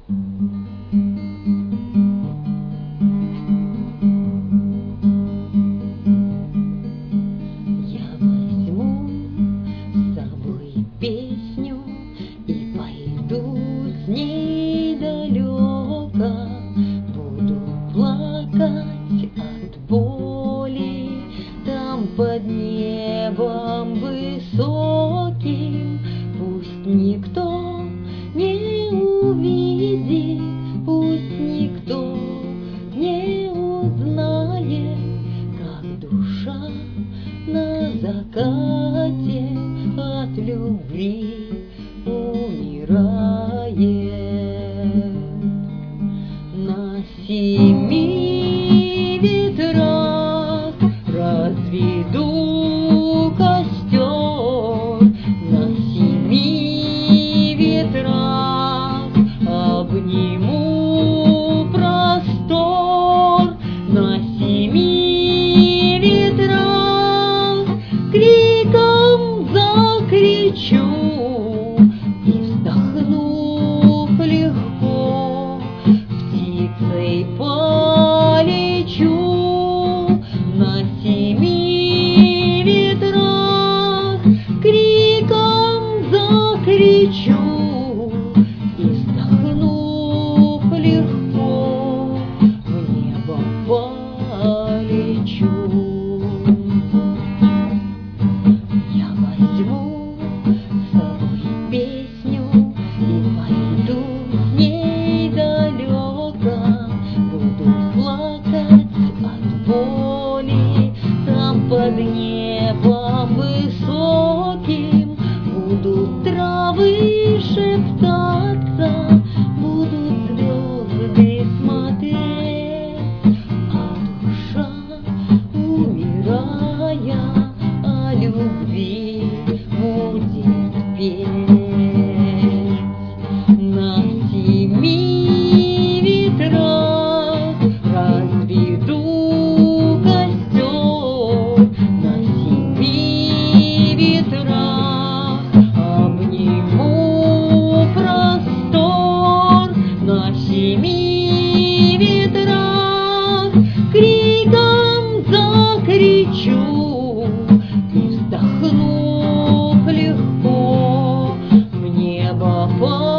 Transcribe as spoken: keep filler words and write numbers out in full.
Я возьму с собой песню и пойду с ней далеко. Буду плакать от боли там под небом высоким. Пусть никто не увидит, пусть никто не узнает, как душа на закате от любви умирает. На семи ветрах разведу костер, на семи ветрах обниму простор, на семи ветрах криком закричу и, вздохнув легко, птицей полечу. На семи ветрах криком закричу и, вздохнув легко, в небо полечу. Я возьму с собой песню и пойду с ней далеко. Буду плакать от боли там под небом высоким. Будут травы шептаться, будут звезды смотреть, а душа, умирая, о любви будет петь. На семи ветрах разведу костер, на семи ветрах обниму простор, на семи ветрах криком закричу и, вздохнув легко, в небо полечу.